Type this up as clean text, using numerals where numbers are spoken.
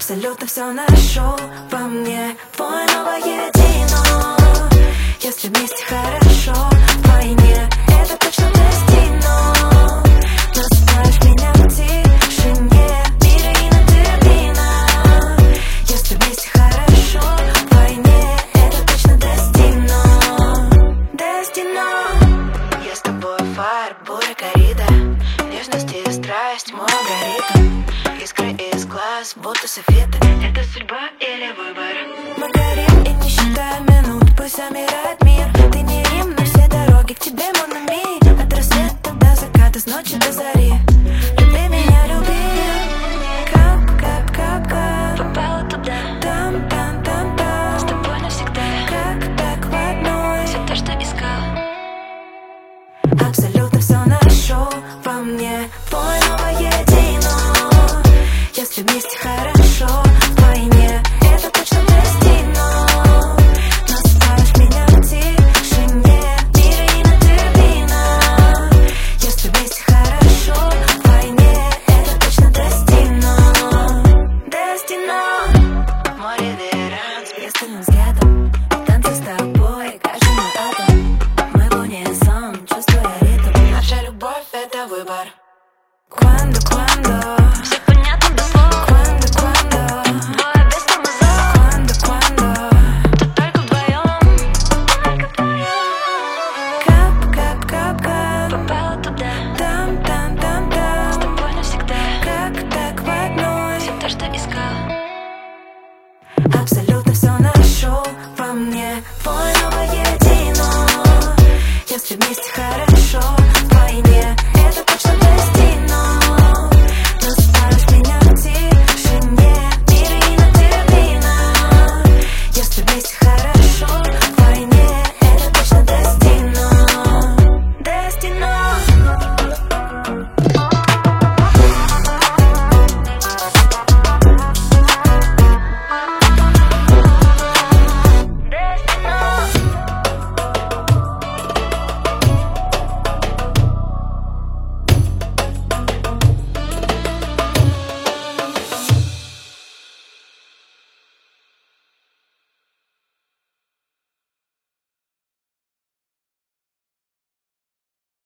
Абсолютно все нашел во мне твой воедино. Если вместе хорошо, вдвойне это точно дестино. Называешь меня в тишине, мире и на терминах. Если вместе хорошо, вдвойне это точно дестино. Дестино. Я с тобой фаер, буря, корида, нежность и страсть, мой алгоритм. Искры из глаз, будто софиты. Это судьба или выбор? Мы горим и не считаем минут, пусть замирает мир. Ты не Рим, но все дороги к тебе, mon ami. От рассвета до заката, с ночи до зари. Люби меня, люби. Кап, кап, кап, кап. Попала туда. Там, там, там, там. С тобой навсегда. Как так в одной? Все то, что искал. Абсолютно все нашел во мне